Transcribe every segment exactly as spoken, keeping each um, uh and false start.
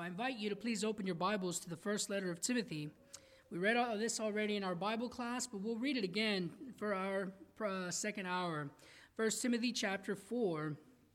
invite you to please open your Bibles to the first letter of Timothy. We read all of this already in our Bible class, but we'll read it again for our uh, second hour. First Timothy chapter four,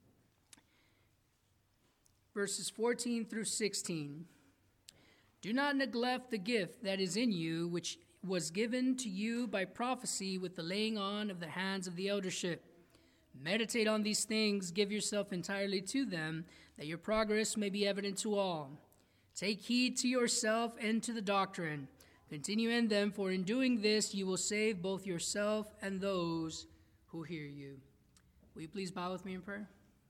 verses fourteen through sixteen. Do not neglect the gift that is in you, which was given to you by prophecy with the laying on of the hands of the eldership. Meditate on these things, give yourself entirely to them, that your progress may be evident to all. Take heed to yourself and to the doctrine. Continue in them, for in doing this you will save both yourself and those who hear you. Will you please bow with me in prayer?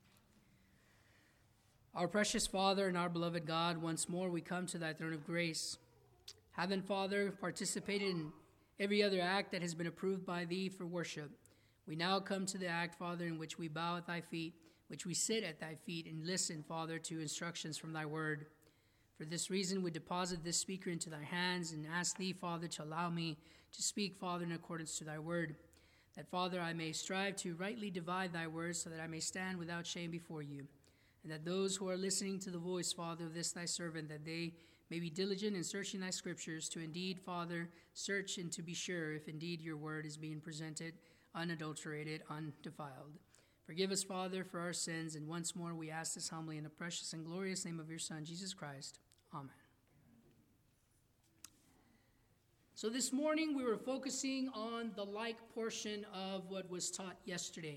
Our precious Father and our beloved God, once more we come to thy throne of grace. Having, Father, participated in every other act that has been approved by thee for worship, we now come to the act, Father, in which we bow at thy feet, which we sit at thy feet and listen, Father, to instructions from thy word. For this reason, we deposit this speaker into thy hands and ask thee, Father, to allow me to speak, Father, in accordance to thy word, that, Father, I may strive to rightly divide thy words so that I may stand without shame before you, and that those who are listening to the voice, Father, of this thy servant, that they may be diligent in searching thy scriptures to indeed, Father, search and to be sure if indeed your word is being presented unadulterated, undefiled. Forgive us, Father, for our sins, and once more we ask this humbly in the precious and glorious name of your Son, Jesus Christ. Amen. So this morning we were focusing on the like portion of what was taught yesterday.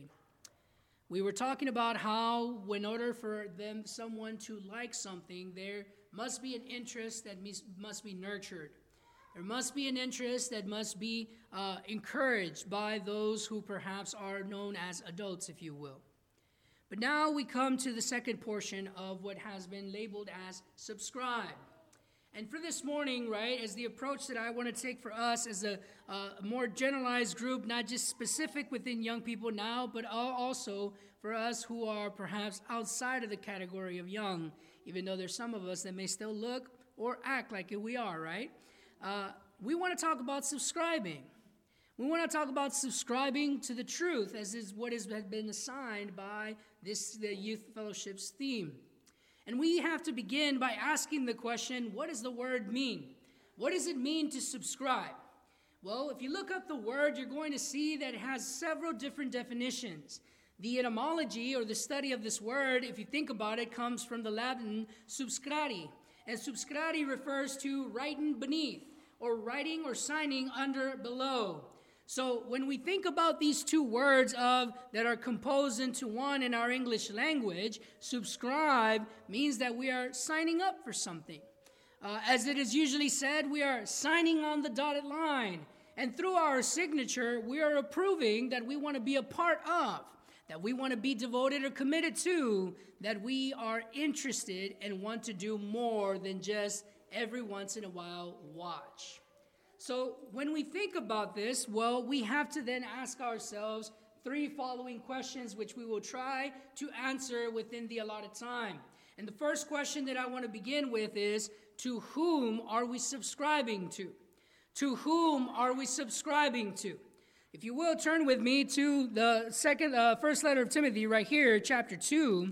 We were talking about how, in order for them, someone to like something, there must be an interest that must be nurtured. There must be an interest that must be uh, encouraged by those who perhaps are known as adults, if you will. But now we come to the second portion of what has been labeled as subscribe. And for this morning, right, as the approach that I want to take for us as a, uh, a more generalized group, not just specific within young people now, but also for us who are perhaps outside of the category of young, even though there's some of us that may still look or act like we are, right? Uh, we want to talk about subscribing. We want to talk about subscribing to the truth, as is what has been assigned by this the Youth Fellowship's theme. And we have to begin by asking the question, what does the word mean? What does it mean to subscribe? Well, if you look up the word, you're going to see that it has several different definitions. The etymology, or the study of this word, if you think about it, comes from the Latin subscriri. And subscriri refers to writing beneath, or writing or signing under, below. So when we think about these two words of that are composed into one in our English language, subscribe means that we are signing up for something. Uh, as it is usually said, we are signing on the dotted line. And through our signature, we are approving that we want to be a part of, that we want to be devoted or committed to, that we are interested and want to do more than just every once in a while watch. So when we think about this, well, we have to then ask ourselves three following questions, which we will try to answer within the allotted time. And the first question that I want to begin with is, to whom are we subscribing to? To whom are we subscribing to? If you will, turn with me to the second, uh, first letter of Timothy right here, chapter two.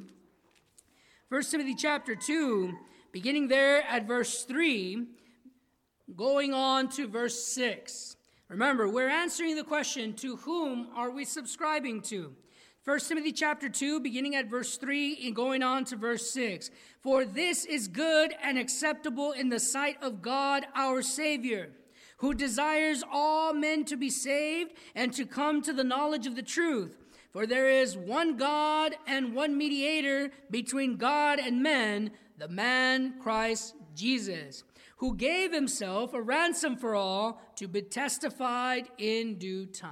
First Timothy chapter two, beginning there at verse three, going on to verse six. Remember, we're answering the question, to whom are we subscribing to? First Timothy chapter two, beginning at verse three and going on to verse six. For this is good and acceptable in the sight of God our Savior, who desires all men to be saved and to come to the knowledge of the truth. For there is one God and one mediator between God and men, the man Christ Jesus, who gave himself a ransom for all to be testified in due time.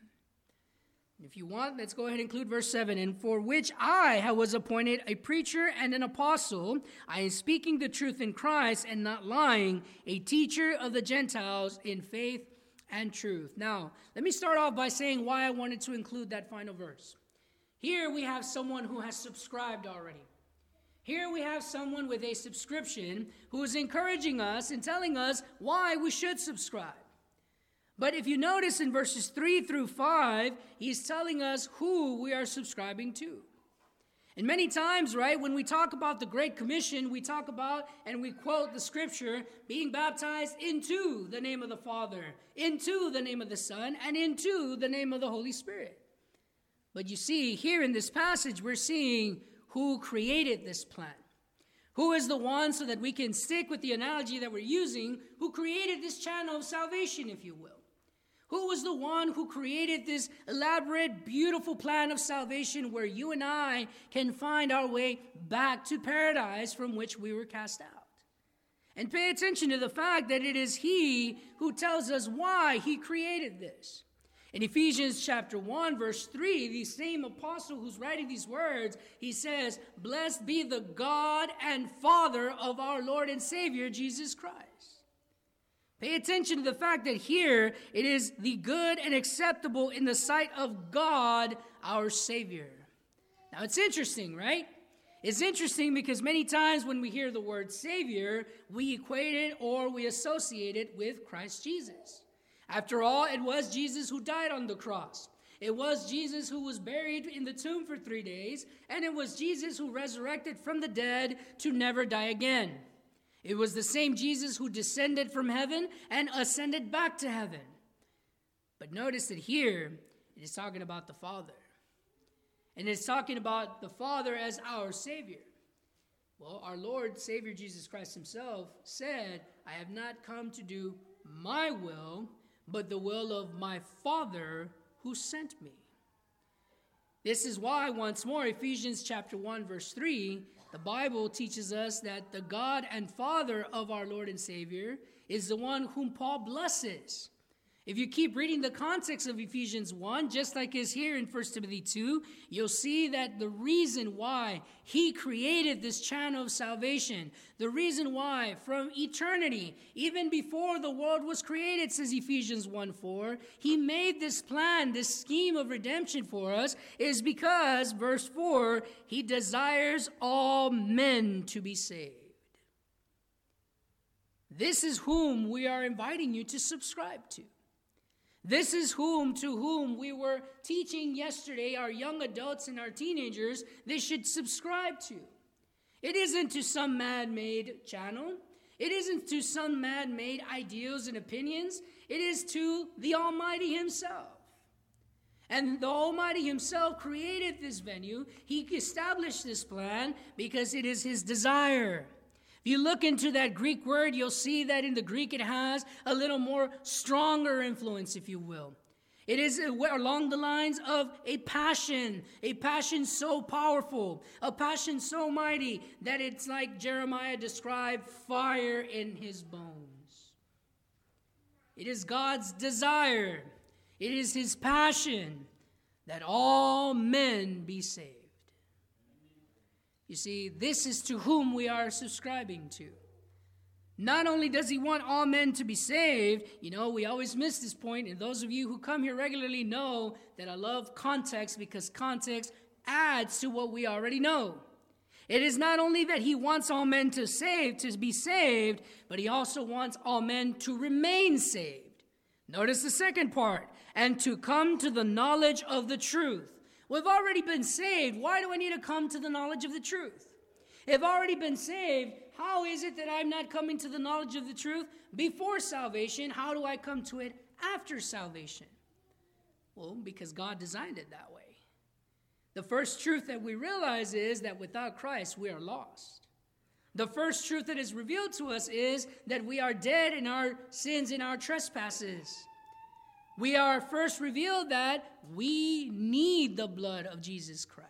If you want, let's go ahead and include verse seven. And for which I was appointed a preacher and an apostle, I am speaking the truth in Christ and not lying, a teacher of the Gentiles in faith and truth. Now, let me start off by saying why I wanted to include that final verse. Here we have someone who has subscribed already. Here we have someone with a subscription who is encouraging us and telling us why we should subscribe. But if you notice in verses three through five, he's telling us who we are subscribing to. And many times, right, when we talk about the Great Commission, we talk about and we quote the scripture, being baptized into the name of the Father, into the name of the Son, and into the name of the Holy Spirit. But you see, here in this passage, we're seeing who created this plan. Who is the one, so that we can stick with the analogy that we're using, who created this channel of salvation, if you will. Who was the one who created this elaborate, beautiful plan of salvation where you and I can find our way back to paradise from which we were cast out? And pay attention to the fact that it is He who tells us why He created this. In Ephesians chapter one, verse three, the same apostle who's writing these words, he says, "Blessed be the God and Father of our Lord and Savior, Jesus Christ." Pay attention to the fact that here it is the good and acceptable in the sight of God, our Savior. Now it's interesting, right? It's interesting because many times when we hear the word Savior, we equate it or we associate it with Christ Jesus. After all, it was Jesus who died on the cross. It was Jesus who was buried in the tomb for three days, and it was Jesus who resurrected from the dead to never die again. It was the same Jesus who descended from heaven and ascended back to heaven. But notice that here, it is talking about the Father. And it's talking about the Father as our Savior. Well, our Lord, Savior Jesus Christ himself said, "I have not come to do my will, but the will of my Father who sent me." This is why, once more, Ephesians chapter one, verse three, the Bible teaches us that the God and Father of our Lord and Savior is the one whom Paul blesses. If you keep reading the context of Ephesians one, just like is here in First Timothy two, you'll see that the reason why he created this channel of salvation, the reason why from eternity, even before the world was created, says Ephesians one four, he made this plan, this scheme of redemption for us, is because, verse four, he desires all men to be saved. This is whom we are inviting you to subscribe to. This is whom, to whom we were teaching yesterday, our young adults and our teenagers, they should subscribe to. It isn't to some man-made channel. It isn't to some man-made ideals and opinions. It is to the Almighty himself. And the Almighty himself created this venue. He established this plan because it is his desire. If you look into that Greek word, you'll see that in the Greek it has a little more stronger influence, if you will. It is along the lines of a passion, a passion so powerful, a passion so mighty that it's like Jeremiah described, fire in his bones. It is God's desire, it is his passion that all men be saved. You see, this is to whom we are subscribing to. Not only does he want all men to be saved, you know, we always miss this point, and those of you who come here regularly know that I love context because context adds to what we already know. It is not only that he wants all men to save, to be saved, but he also wants all men to remain saved. Notice the second part, and to come to the knowledge of the truth. We've already been saved. Why do I need to come to the knowledge of the truth? If I've already been saved, how is it that I'm not coming to the knowledge of the truth before salvation? How do I come to it after salvation? Well, because God designed it that way. The first truth that we realize is that without Christ, we are lost. The first truth that is revealed to us is that we are dead in our sins and our trespasses. We are first revealed that we need the blood of Jesus Christ.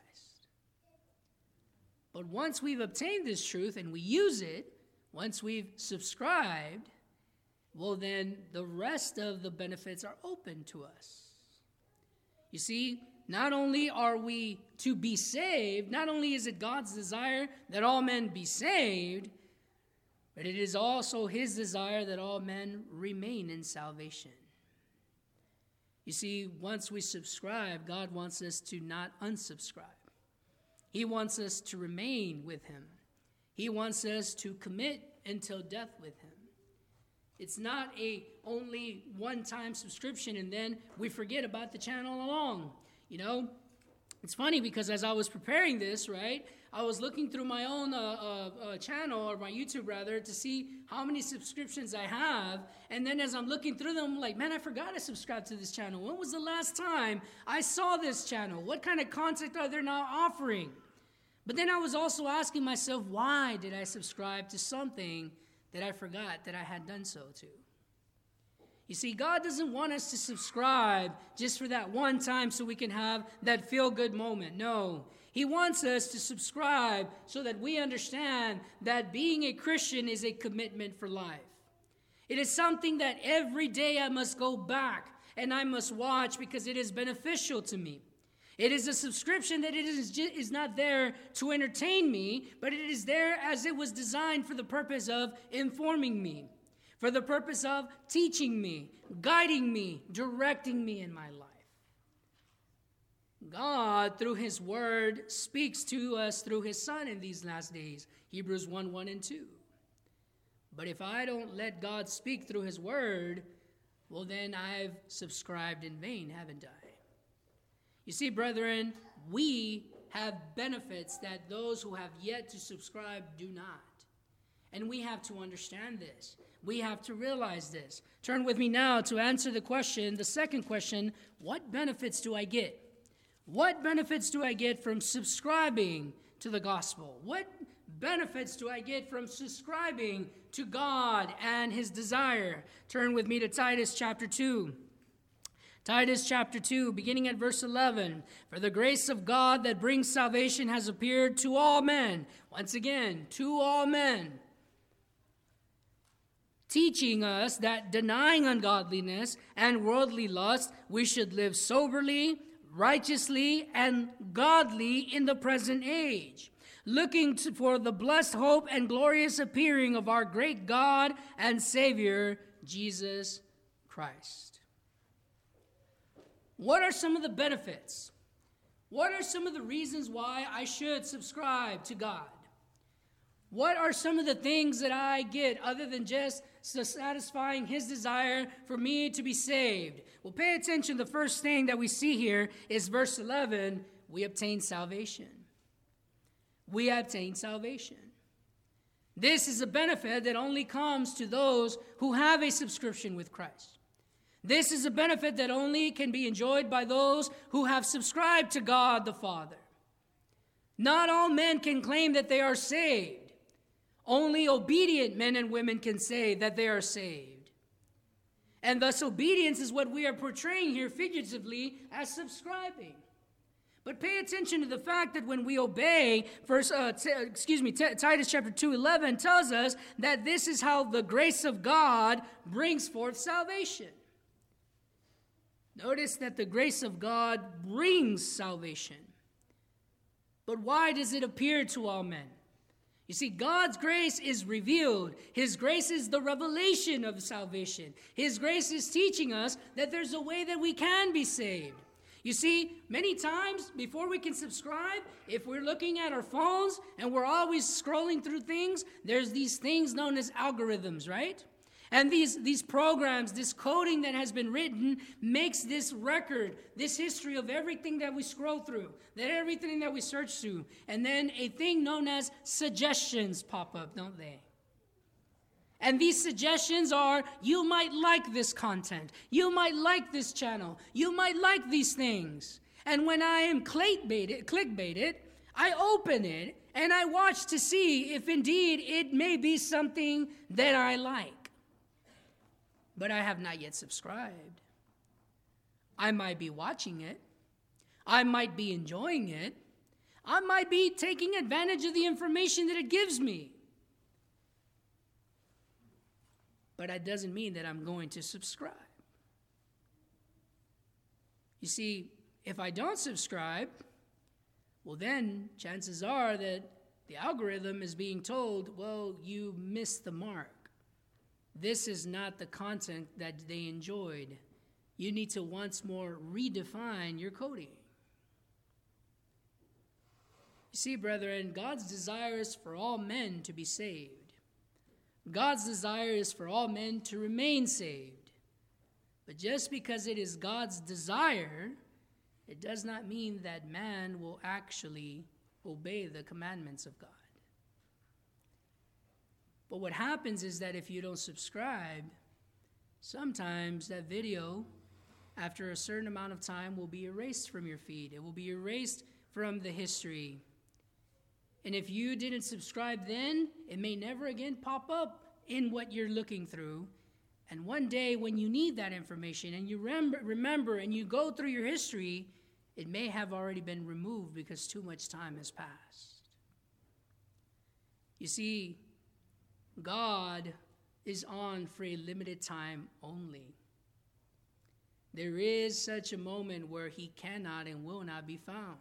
But once we've obtained this truth and we use it, once we've subscribed, well, then the rest of the benefits are open to us. You see, not only are we to be saved, not only is it God's desire that all men be saved, but it is also his desire that all men remain in salvation. You see, once we subscribe, God wants us to not unsubscribe. He wants us to remain with him. He wants us to commit until death with him. It's not a only one-time subscription and then we forget about the channel along. You know, It's funny because as I was preparing this, right, I was looking through my own uh, uh, uh, channel, or my YouTube rather, to see how many subscriptions I have. And then as I'm looking through them, I'm like, man, I forgot to subscribe to this channel. When was the last time I saw this channel? What kind of content are they now offering? But then I was also asking myself, why did I subscribe to something that I forgot that I had done so to? You see, God doesn't want us to subscribe just for that one time so we can have that feel-good moment. No, He wants us to subscribe so that we understand that being a Christian is a commitment for life. It is something that every day I must go back and I must watch because it is beneficial to me. It is a subscription that it is, is not there to entertain me, but it is there as it was designed for the purpose of informing me, for the purpose of teaching me, guiding me, directing me in my life. God, through His Word, speaks to us through His Son in these last days, Hebrews one, one and two. But if I don't let God speak through His Word, well then I've subscribed in vain, haven't I? You see, brethren, we have benefits that those who have yet to subscribe do not. And we have to understand this. We have to realize this. Turn with me now to answer the question, the second question, what benefits do I get? What benefits do I get from subscribing to the gospel? What benefits do I get from subscribing to God and His desire? Turn with me to Titus chapter two. Titus chapter two, beginning at verse eleven. For the grace of God that brings salvation has appeared to all men. Once again, to all men. Teaching us that denying ungodliness and worldly lust, we should live soberly, righteously, and godly in the present age, looking to, for the blessed hope and glorious appearing of our great God and Savior, Jesus Christ. What are some of the benefits? What are some of the reasons why I should subscribe to God? What are some of the things that I get other than just satisfying His desire for me to be saved? Well, pay attention. The first thing that we see here is verse eleven. We obtain salvation. We obtain salvation. This is a benefit that only comes to those who have a subscription with Christ. This is a benefit that only can be enjoyed by those who have subscribed to God the Father. Not all men can claim that they are saved. Only obedient men and women can say that they are saved. And thus obedience is what we are portraying here figuratively as subscribing. But pay attention to the fact that when we obey, first, uh, t- excuse me, t- Titus chapter two eleven tells us that this is how the grace of God brings forth salvation. Notice that the grace of God brings salvation. But why does it appear to all men? You see, God's grace is revealed. His grace is the revelation of salvation. His grace is teaching us that there's a way that we can be saved. You see, many times before we can subscribe, if we're looking at our phones and we're always scrolling through things, there's these things known as algorithms, right? And these, these programs, this coding that has been written makes this record, this history of everything that we scroll through, that everything that we search through. And then a thing known as suggestions pop up, don't they? And these suggestions are, you might like this content. You might like this channel. You might like these things. And when I am clickbaited, clickbaited, I open it and I watch to see if indeed it may be something that I like. But I have not yet subscribed. I might be watching it. I might be enjoying it. I might be taking advantage of the information that it gives me. But that doesn't mean that I'm going to subscribe. You see, if I don't subscribe, well then chances are that the algorithm is being told, well, you missed the mark. This is not the content that they enjoyed. You need to once more redefine your coding. You see, brethren, God's desire is for all men to be saved. God's desire is for all men to remain saved. But just because it is God's desire, it does not mean that man will actually obey the commandments of God. But what happens is that if you don't subscribe, sometimes that video, after a certain amount of time, will be erased from your feed. It will be erased from the history. And if you didn't subscribe then, it may never again pop up in what you're looking through. And one day when you need that information and you remember, remember and you go through your history, it may have already been removed because too much time has passed. You see, God is on for a limited time only. There is such a moment where he cannot and will not be found.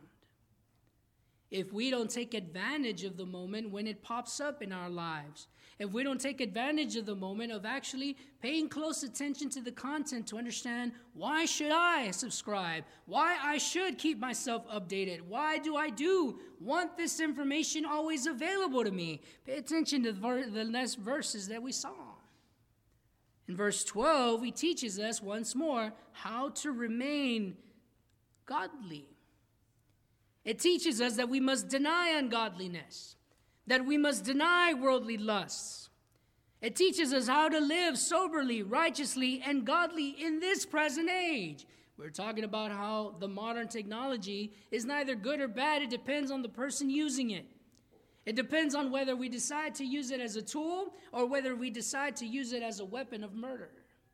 If we don't take advantage of the moment when it pops up in our lives, if we don't take advantage of the moment of actually paying close attention to the content to understand why should I subscribe, why I should keep myself updated, why do I do want this information always available to me? Pay attention to the, ver- the next verses that we saw. In verse twelve, he teaches us once more how to remain godly. It teaches us that we must deny ungodliness, that we must deny worldly lusts. It teaches us how to live soberly, righteously, and godly in this present age. We're talking about how the modern technology is neither good or bad. It depends on the person using it. It depends on whether we decide to use it as a tool or whether we decide to use it as a weapon of murder.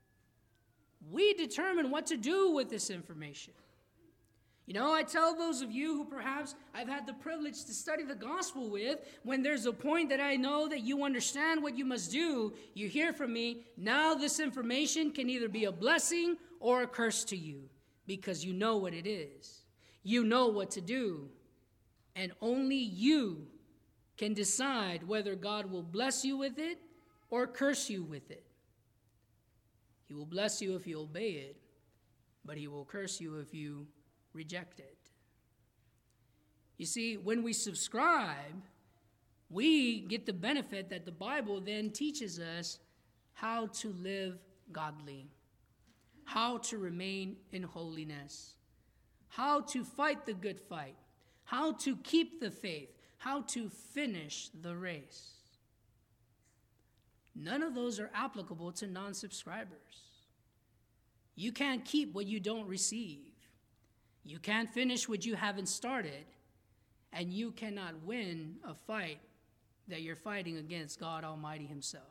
We determine what to do with this information. You know, I tell those of you who perhaps I've had the privilege to study the gospel with, when there's a point that I know that you understand what you must do, you hear from me, now this information can either be a blessing or a curse to you because you know what it is. You know what to do. And only you can decide whether God will bless you with it or curse you with it. He will bless you if you obey it, but he will curse you if you reject it. You see, when we subscribe, we get the benefit that the Bible then teaches us how to live godly, how to remain in holiness, how to fight the good fight, how to keep the faith, how to finish the race. None of those are applicable to non-subscribers. You can't keep what you don't receive. You can't finish what you haven't started, and you cannot win a fight that you're fighting against God Almighty himself.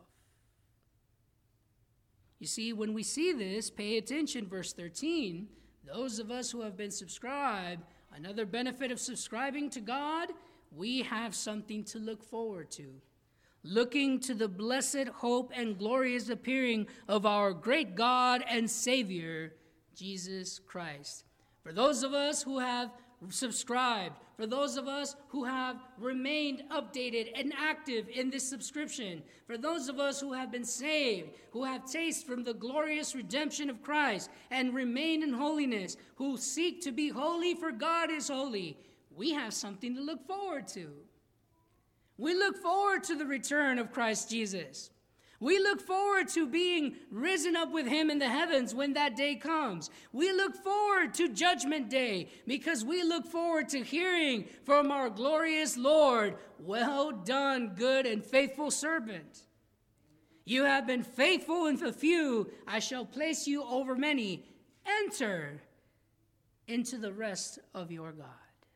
You see, when we see this, pay attention, verse thirteen, those of us who have been subscribed, another benefit of subscribing to God, we have something to look forward to. Looking to the blessed hope and glorious appearing of our great God and Savior, Jesus Christ. For those of us who have subscribed, for those of us who have remained updated and active in this subscription, for those of us who have been saved, who have tasted from the glorious redemption of Christ and remain in holiness, who seek to be holy for God is holy, we have something to look forward to. We look forward to the return of Christ Jesus. We look forward to being risen up with him in the heavens when that day comes. We look forward to Judgment Day because we look forward to hearing from our glorious Lord, "Well done, good and faithful servant. You have been faithful in a few, I shall place you over many. Enter into the rest of your God."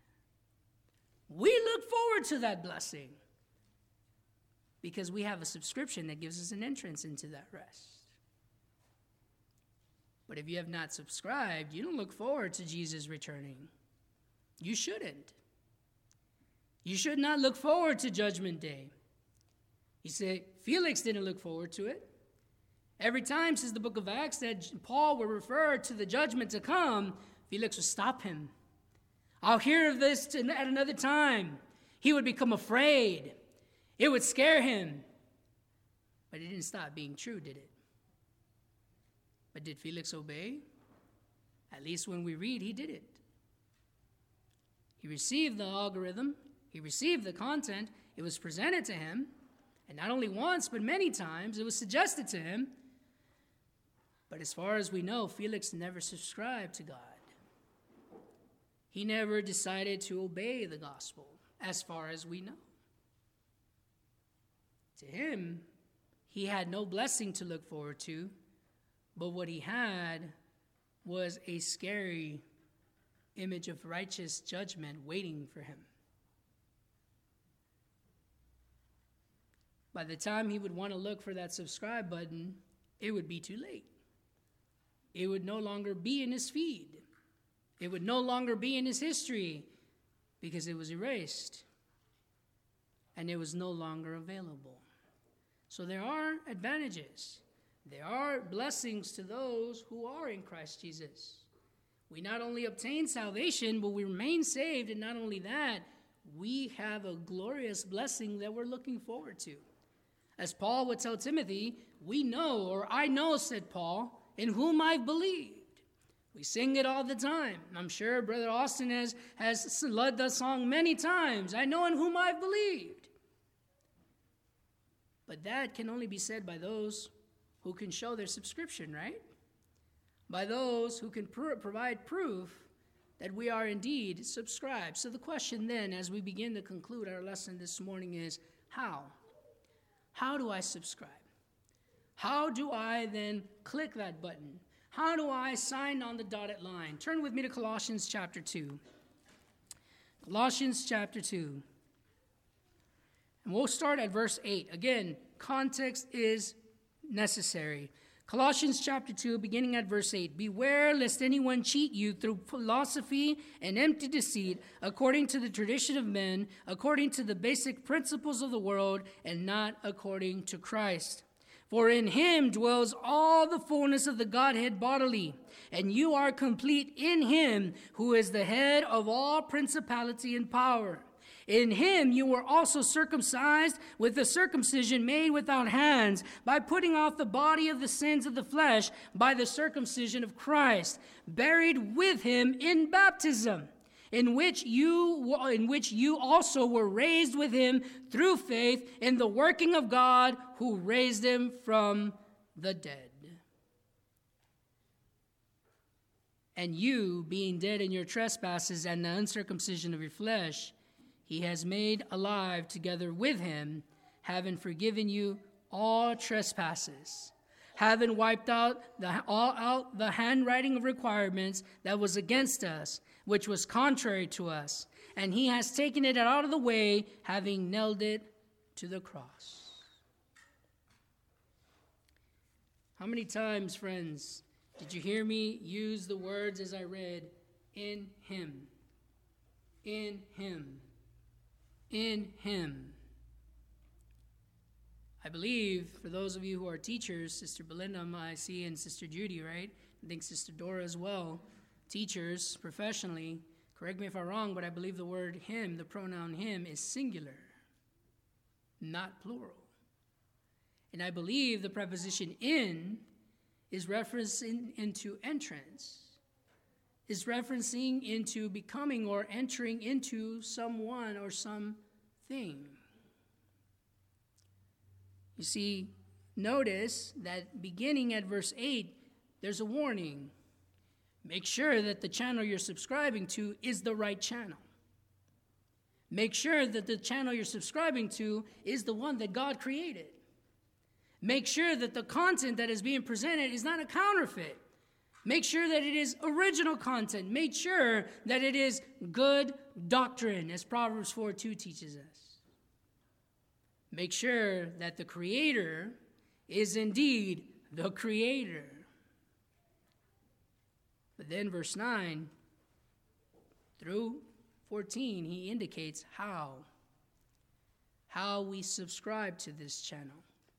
We look forward to that blessing, because we have a subscription that gives us an entrance into that rest. But if you have not subscribed, you don't look forward to Jesus returning. You shouldn't. You should not look forward to Judgment Day. You say, Felix didn't look forward to it. Every time, says the book of Acts, that Paul would refer to the judgment to come, Felix would stop him. I'll hear of this at another time. He would become afraid. It would scare him. But it didn't stop being true, did it? But did Felix obey? At least when we read, he did it. He received the algorithm. He received the content. It was presented to him. And not only once, but many times, it was suggested to him. But as far as we know, Felix never subscribed to God. he never decided to obey the gospel, as far as we know. To him, he had no blessing to look forward to, but what he had was a scary image of righteous judgment waiting for him. By the time he would want to look for that subscribe button, it would be too late. It would no longer be in his feed. It would no longer be in his history because it was erased and it was no longer available. So there are advantages. There are blessings to those who are in Christ Jesus. We not only obtain salvation, but we remain saved. And not only that, we have a glorious blessing that we're looking forward to. As Paul would tell Timothy, we know, or I know, said Paul, in whom I've believed. We sing it all the time. I'm sure Brother Austin has, has led the song many times. I know in whom I've believed. But that can only be said by those who can show their subscription, right? By those who can pr- provide proof that we are indeed subscribed. So the question then, as we begin to conclude our lesson this morning, is how? How do I subscribe? How do I then click that button? How do I sign on the dotted line? Turn with me to Colossians chapter two. Colossians chapter two. And we'll start at verse eight. Again, context is necessary. Colossians chapter two, beginning at verse eight. Beware lest anyone cheat you through philosophy and empty deceit, according to the tradition of men, according to the basic principles of the world, and not according to Christ. For in him dwells all the fullness of the Godhead bodily, and you are complete in him, who is the head of all principality and power. In him you were also circumcised with the circumcision made without hands, by putting off the body of the sins of the flesh by the circumcision of Christ, buried with him in baptism, in which you in which you also were raised with him through faith in the working of God who raised him from the dead. And you, being dead in your trespasses and the uncircumcision of your flesh, he has made alive together with him, having forgiven you all trespasses, having wiped out the, all out the handwriting of requirements that was against us, which was contrary to us, and he has taken it out of the way, having nailed it to the cross. How many times, friends, did you hear me use the words as I read, in him, in him, in him? I believe, for those of you who are teachers, Sister Belinda, I see, and Sister Judy, right? I think Sister Dora as well. Teachers, professionally, correct me if I'm wrong, but I believe the word him, the pronoun him, is singular, not plural. And I believe the preposition in is referencing into entrance, is referencing into becoming or entering into someone or something. You see, notice that beginning at verse eight, there's a warning. Make sure that the channel you're subscribing to is the right channel. Make sure that the channel you're subscribing to is the one that God created. Make sure that the content that is being presented is not a counterfeit. Make sure that it is original content. Make sure that it is good doctrine, as Proverbs four two teaches us. Make sure that the Creator is indeed the Creator. But then verse nine through fourteen, he indicates how. How we subscribe to this channel.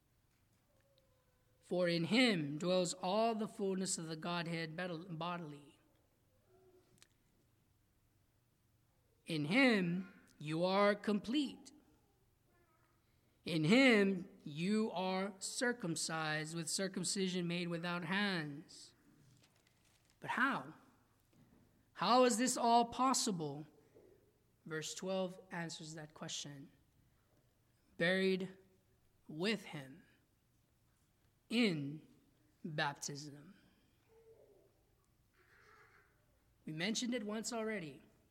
For in him dwells all the fullness of the Godhead bodily. In him you are complete. In him you are circumcised with circumcision made without hands. But how? How is this all possible? Verse twelve answers that question. Buried with him in baptism. We mentioned it once already.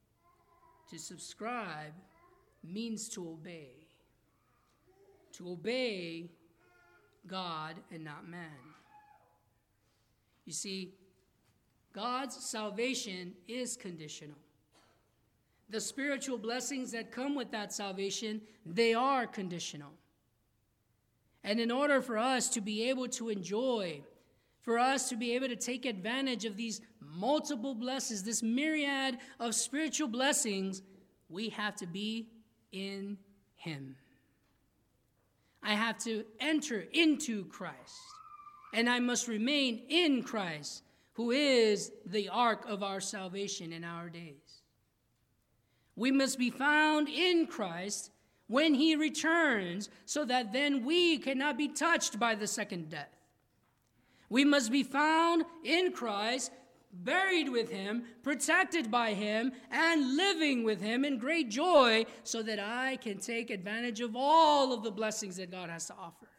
To subscribe means to obey. To obey God and not man. You see, God's salvation is conditional. The spiritual blessings that come with that salvation, they are conditional. And in order for us to be able to enjoy, for us to be able to take advantage of these multiple blessings, this myriad of spiritual blessings, we have to be in Him. I have to enter into Christ, and I must remain in Christ, who is the ark of our salvation in our days. We must be found in Christ when He returns, so that then we cannot be touched by the second death. We must be found in Christ, buried with Him, protected by Him, and living with Him in great joy, so that I can take advantage of all of the blessings that God has to offer.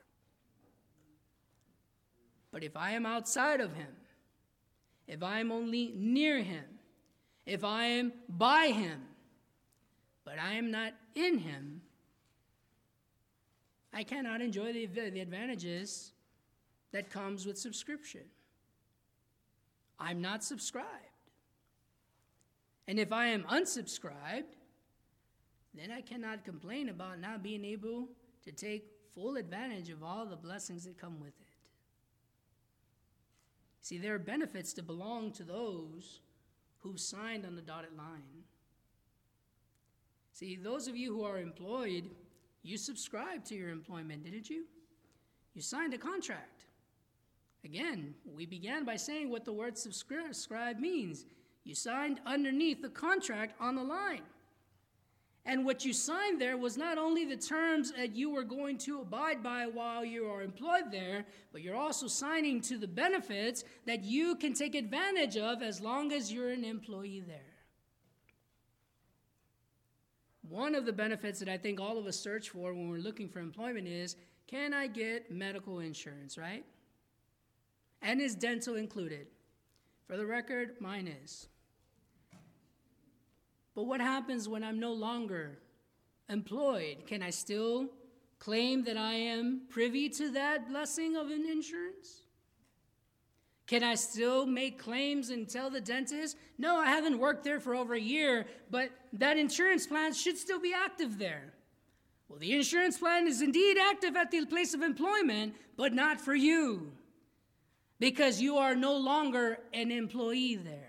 But if I am outside of Him, if I am only near Him, if I am by Him, but I am not in Him, I cannot enjoy the, the advantages that comes with subscription. I'm not subscribed. And if I am unsubscribed, then I cannot complain about not being able to take full advantage of all the blessings that come with it. See, there are benefits to belong to those who signed on the dotted line. See, those of you who are employed, you subscribed to your employment, didn't you? You signed a contract. Again, we began by saying what the word subscribe means. You signed underneath the contract on the line. And what you signed there was not only the terms that you were going to abide by while you are employed there, but you're also signing to the benefits that you can take advantage of as long as you're an employee there. One of the benefits that I think all of us search for when we're looking for employment is, can I get medical insurance, right? And is dental included? For the record, mine is. But what happens when I'm no longer employed? Can I still claim that I am privy to that blessing of an insurance? Can I still make claims and tell the dentist, no, I haven't worked there for over a year, but that insurance plan should still be active there? Well, the insurance plan is indeed active at the place of employment, but not for you, because you are no longer an employee there.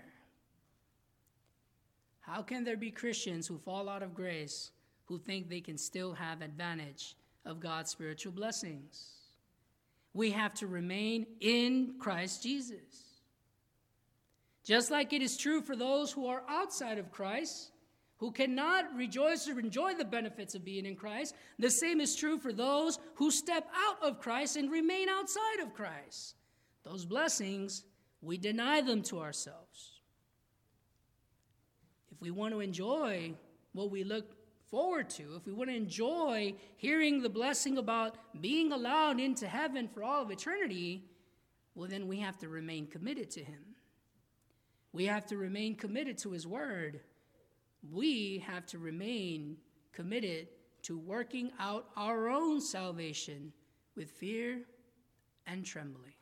How can there be Christians who fall out of grace who think they can still have advantage of God's spiritual blessings? We have to remain in Christ Jesus. Just like it is true for those who are outside of Christ, who cannot rejoice or enjoy the benefits of being in Christ, the same is true for those who step out of Christ and remain outside of Christ. Those blessings, we deny them to ourselves. If we want to enjoy what we look forward to, if we want to enjoy hearing the blessing about being allowed into heaven for all of eternity, well, then we have to remain committed to Him. We have to remain committed to His Word. We have to remain committed to working out our own salvation with fear and trembling.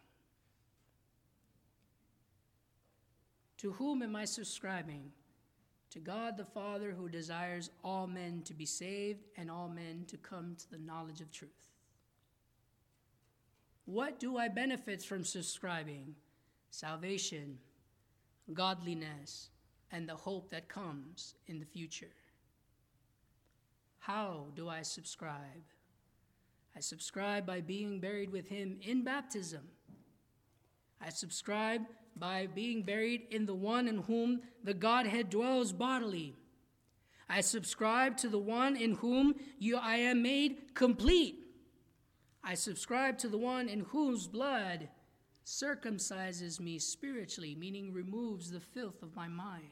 To whom am I subscribing? To God the Father, who desires all men to be saved and all men to come to the knowledge of truth. What do I benefit from subscribing? Salvation, godliness, and the hope that comes in the future. How do I subscribe? I subscribe by being buried with Him in baptism. I subscribe by being buried in the one in whom the Godhead dwells bodily. I subscribe to the one in whom you, I am made complete. I subscribe to the one in whose blood circumcises me spiritually, meaning removes the filth of my mind.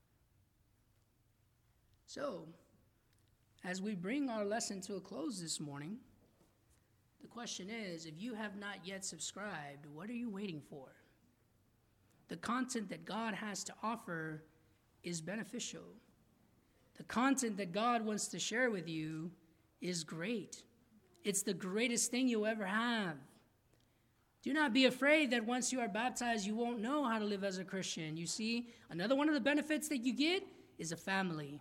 So, as we bring our lesson to a close this morning, the question is, if you have not yet subscribed, what are you waiting for? The content that God has to offer is beneficial. The content that God wants to share with you is great. It's the greatest thing you'll ever have. Do not be afraid that once you are baptized, you won't know how to live as a Christian. You see, another one of the benefits that you get is a family.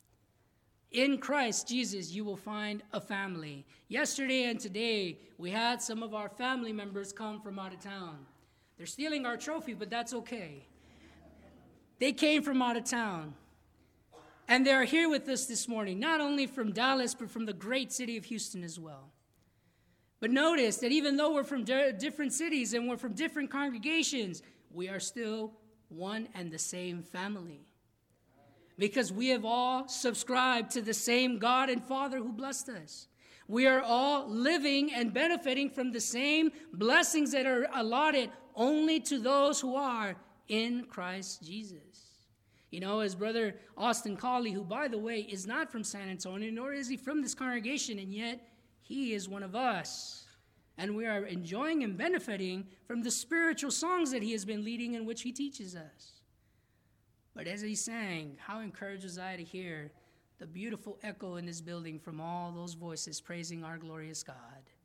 In Christ Jesus, you will find a family. Yesterday and today, we had some of our family members come from out of town. They're stealing our trophy, but that's okay. They came from out of town. And they're here with us this morning, not only from Dallas, but from the great city of Houston as well. But notice that even though we're from di- different cities and we're from different congregations, we are still one and the same family. Because we have all subscribed to the same God and Father who blessed us. We are all living and benefiting from the same blessings that are allotted only to those who are in Christ Jesus. You know, as Brother Austin Colley, who, by the way, is not from San Antonio, nor is he from this congregation, and yet he is one of us. And we are enjoying and benefiting from the spiritual songs that he has been leading in which he teaches us. But as he sang, how encouraged was I to hear the beautiful echo in this building from all those voices praising our glorious God.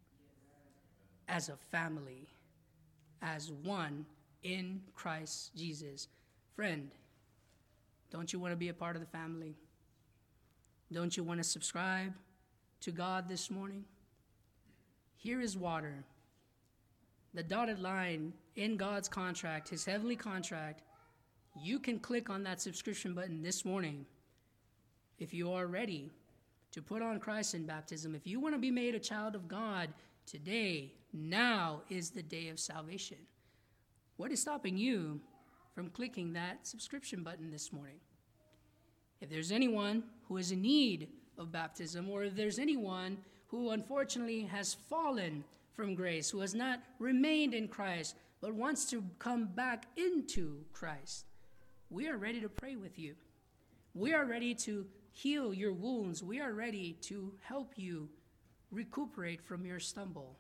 As a family, as one in Christ Jesus. Friend, don't you want to be a part of the family? Don't you want to subscribe to God this morning? Here is water. The dotted line in God's contract, his heavenly contract. You can click on that subscription button this morning if you are ready to put on Christ in baptism. If you want to be made a child of God today, now is the day of salvation. What is stopping you from clicking that subscription button this morning? If there's anyone who is in need of baptism, or if there's anyone who unfortunately has fallen from grace, who has not remained in Christ, but wants to come back into Christ, we are ready to pray with you. We are ready to heal your wounds. We are ready to help you recuperate from your stumble.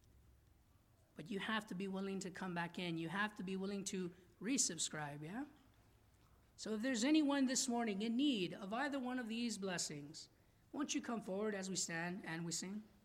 But you have to be willing to come back in. You have to be willing to resubscribe, yeah? So if there's anyone this morning in need of either one of these blessings, won't you come forward as we stand and we sing?